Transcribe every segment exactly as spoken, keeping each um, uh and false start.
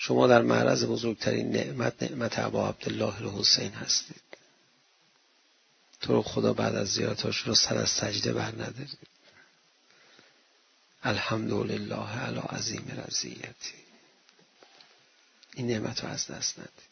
شما در معرض بزرگترین نعمت، نعمت ابا عبدالله الحسین هستید. تو رو خدا بعد از زیارتش رو سر از سجده بر ندارید. الحمدلله علی عظیم رضیتی. این نعمت رو از دست ندید.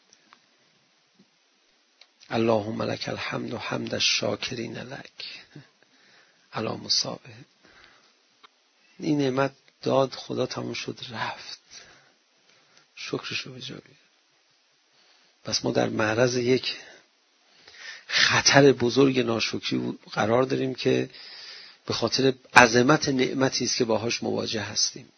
اللهم لک الحمد و حمد الشاکرین لک علی مصابه. این نعمت داد خدا، تموم شد رفت، شکرشو به جا بیار. پس ما در معرض یک خطر بزرگ ناشکری قرار داریم که به خاطر عظمت نعمتی است که باهاش مواجه هستیم.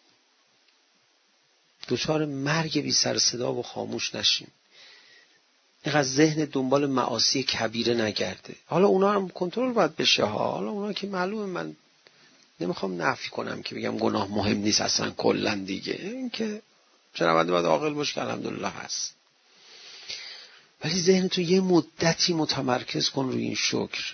دوچار مرگ بی سر صدا و خاموش نشیم. اینقدر ذهن دنبال معاصی کبیره نگرده. حالا اونا هم کنترل باید بشه ها. حالا اونا که معلومه، من نمیخوام نفی کنم که بگم گناه مهم نیست اصلا کلا دیگه، این که شنونده باید عاقل باشه که الحمدلله هست. ولی ذهن تو یه مدتی متمرکز کن روی این شکر.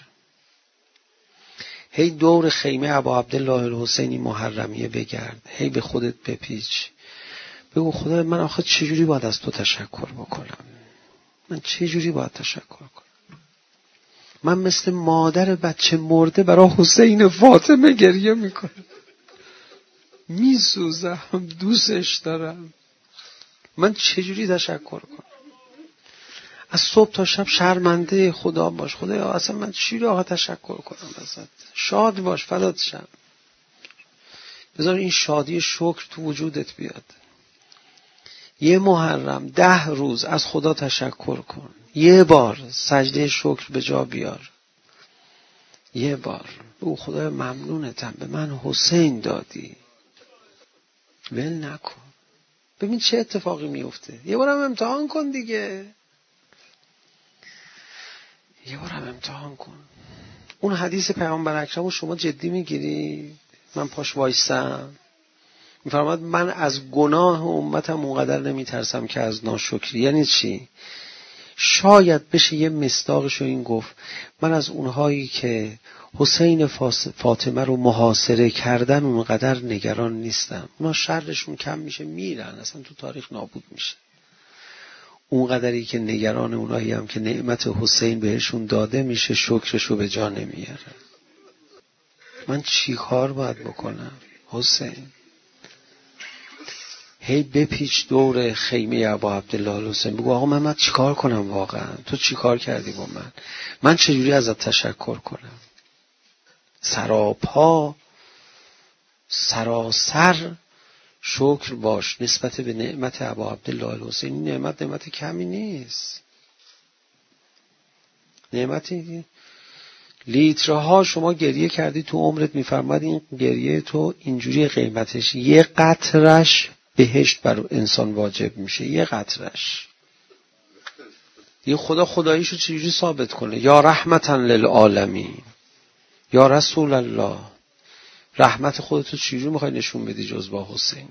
هی دور خیمه ابا عبدالله الحسینی محرمیه بگرد، هی به خودت بپیچ، بگو خدا من آخه چجوری باید از تو تشکر بکنم؟ من چجوری باید تشکر کنم؟ من مثل مادر بچه مرده برای حسین فاطمه گریه میکنم، میسوزم، دوستش دارم، من چجوری تشکر کنم؟ از صبح تا شب شرمنده خدا باش. خدایا اصلا من چی رو آقا تشکر کنم ازت؟ شاد باش، فدات شم. بذار این شادی شکر تو وجودت بیاد. یه محرم ده روز از خدا تشکر کن، یه بار سجده شکر به جا بیار، یه بار او خدای ممنونتم به من حسین دادی، ول نکن. ببین چه اتفاقی میفته. یه بارم امتحان کن دیگه، یه بارم امتحان کن. اون حدیث پیامبر اکرم رو شما جدی میگیری؟ من پاش وایسم میفرماد من از گناه امتم اونقدر نمیترسم که از ناشکری. یعنی چی؟ شاید بشه یه مصداقشو این گفت، من از اونهایی که حسین فاطمه رو محاصره کردن اونقدر نگران نیستم. اونا شرشون کم میشه، میرن، اصلا تو تاریخ نابود میشه. اونقدری که نگران اونایی هم که نعمت حسین بهشون داده میشه، شکرشو به جا نمیاره. من چی کار باید بکنم حسین؟ هی بپیچ دور خیمه ابا عبدالله الحسین، بگو آقا من من چی کار کنم واقعا؟ تو چی کار کردی با من؟ من چجوری ازت تشکر کنم؟ سراپا سراسر شکر باش نسبت به نعمت ابا عبدالله الحسین. این نعمت نعمت کمی نیست. نعمتی لیترها شما گریه کردی تو عمرت، میفرماد این گریه تو اینجوری قیمتش یه قطرش بهشت بر انسان واجب میشه. یه قطرش. یه خدا خداییشو چجوری ثابت کنه؟ یا رحمتا للعالمین، یا رسول الله. رحمت خودتو چجوری میخوای نشون بدی جز با حسین؟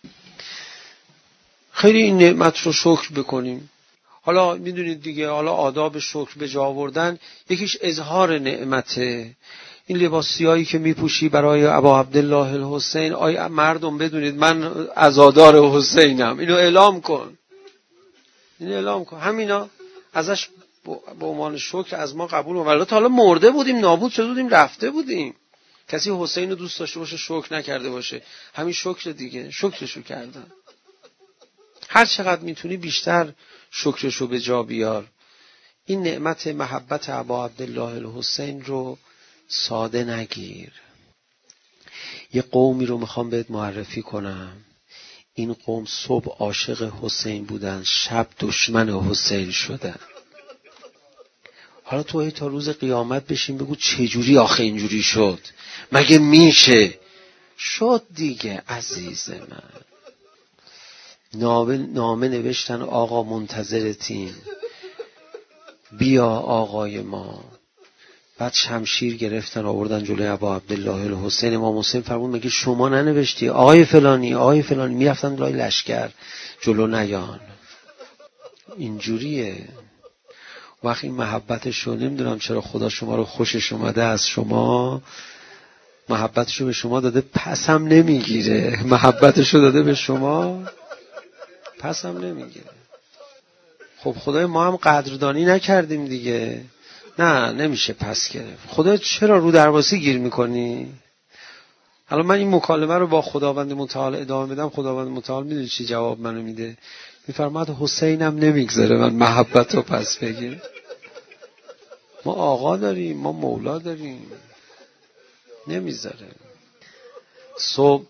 خیلی این نعمت رو شکر بکنیم. حالا میدونید دیگه، حالا آداب شکر به جا آوردن یکیش اظهار نعمته. این لباسیایی که میپوشی برای ابا عبدالله الحسین، آی مردم بدونید من عزادار حسینم، اینو اعلام کن، اینو اعلام کن. همینا ازش به عنوان شکر از ما قبول کن. ولی تا حالا مرده بودیم، نابود شده بودیم، رفته بودیم. کسی حسین رو دوست داشته باشه شکر نکرده باشه، همین شکر دیگه، شکرشو کردن. هر چقدر میتونی بیشتر شکرشو به جا بیار. این نعمت محبت ابا عبدالله الحسین رو ساده نگیر. یه قومی رو میخوام بهت معرفی کنم. این قوم صبح عاشق حسین بودن، شب دشمن حسین شدن. حالا تو ای تا روز قیامت بشین بگو چجوری آخه اینجوری شد؟ مگه میشه؟ شد دیگه عزیز من. نامه, نامه نوشتن آقا منتظرتیم، بیا آقای ما. بعد شمشیر گرفتن آوردن جلوی ابا عبدالله الحسین. امام حسین فرمود مگه شما ننوشتی آقای فلانی آقای فلانی؟ میرفتن لای لشکر جلو نیان. اینجوریه. وقتی این محبتشو، نمیدونم چرا خدا شما رو خوشش اومده، از شما محبتشو به شما داده، پس هم نمیگیره. محبتشو داده به شما، پس هم نمیگه. خب خدای ما هم قدردانی نکردیم دیگه. نه نمیشه پس گرفت. خدا چرا رو درواسی گیر میکنی؟ حالا من این مکالمه رو با خداوند متعال ادامه بدم، خداوند متعال میدونی چی جواب منو میده؟ میفرماد حسینم نمیگذاره من محبت رو پس بگیر. ما آقا داریم، ما مولا داریم، نمیذاره. صبح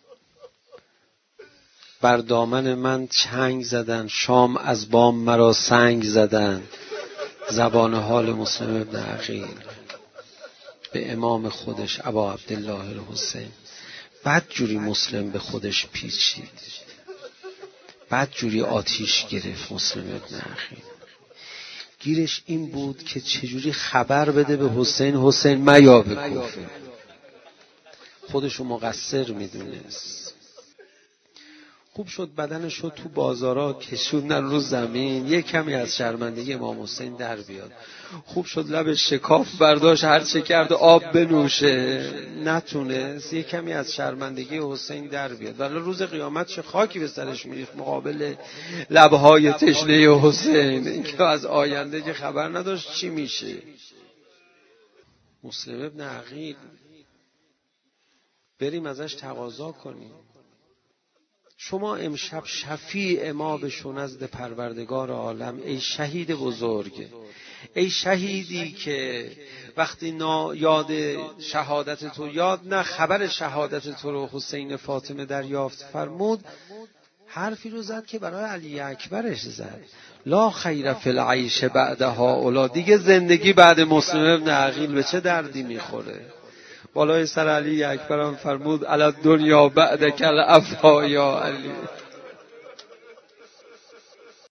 بر دامن من چنگ زدن، شام از بام مرا سنگ زدن. زبان حال مسلم ابن عقیل به امام خودش ابا عبدالله الحسین. بد جوری مسلم به خودش پیچید، بد جوری آتیش گرفت مسلم ابن عقیل. گیرش این بود که چجوری خبر بده به حسین، حسین میا به کوفه. خودشو مقصر میدونست. خوب شد بدنش رو تو بازارا کشوندن رو زمین، یک کمی از شرمندگی امام حسین در بیاد. خوب شد لب شکاف برداشت، هر چه کرد آب بنوشه، نتونست یک کمی از شرمندگی حسین در بیاد. ولی روز قیامت چه خاکی به سرش میریخت مقابل لبهای تشنه حسین، اینکه از آینده که خبر نداشت چی میشه. مسلم ابن عقیل بریم ازش تقاضا کنیم. شما امشب شفیع ما بشو نزد پروردگار عالم، ای شهید بزرگ، ای شهیدی که وقتی نا یاد شهادت تو، یاد نه خبر شهادت تو رو حسین فاطمه دریافت فرمود، حرفی رو زد که برای علی اکبرش زد. لا خیر فی العیش بعدها اولا، دیگه زندگی بعد مسلم ابن عقیل به چه دردی میخوره. بالای سر علی اکبر هم فرمود علی الدنیا بعد کل افا یا علی.